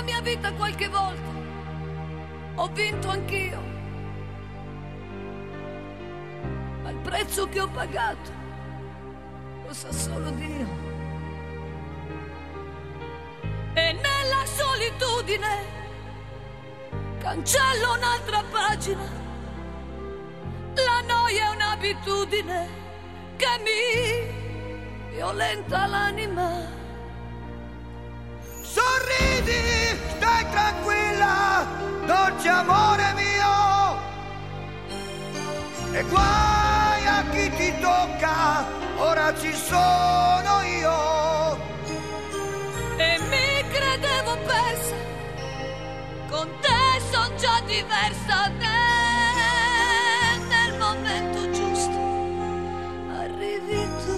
mia vita qualche volta ho vinto anch'io, ma il prezzo che ho pagato lo sa solo Dio. E nella solitudine cancello un'altra pagina. La noia è un'abitudine che mi violenta l'anima. Sorridi, stai tranquilla, dolce amore mio, e guai a chi ti tocca, ora ci sono io. E mi credevo persa, con te son già diversa, nel momento giusto arrivi tu.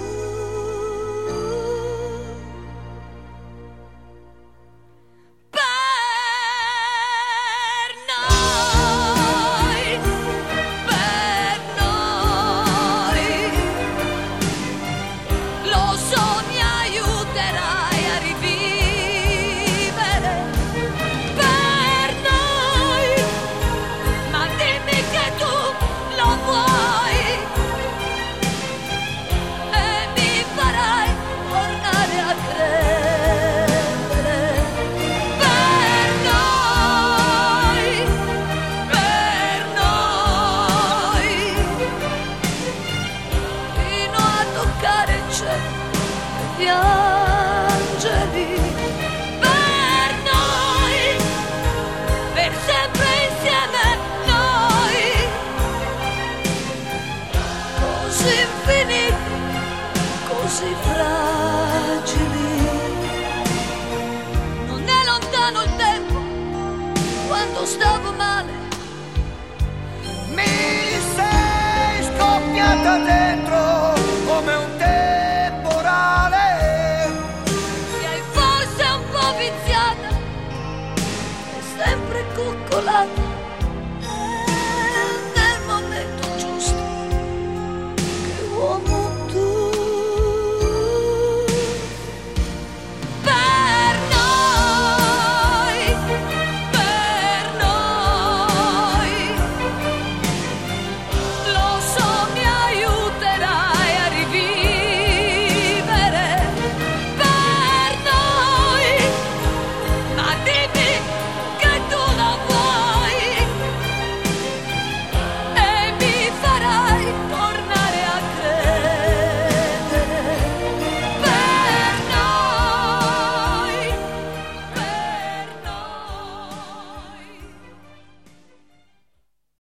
Gli angeli per noi, per sempre insieme noi, così infiniti, così fragili. Non è lontano il tempo quando stavo male, Mi sei scoppiata dentro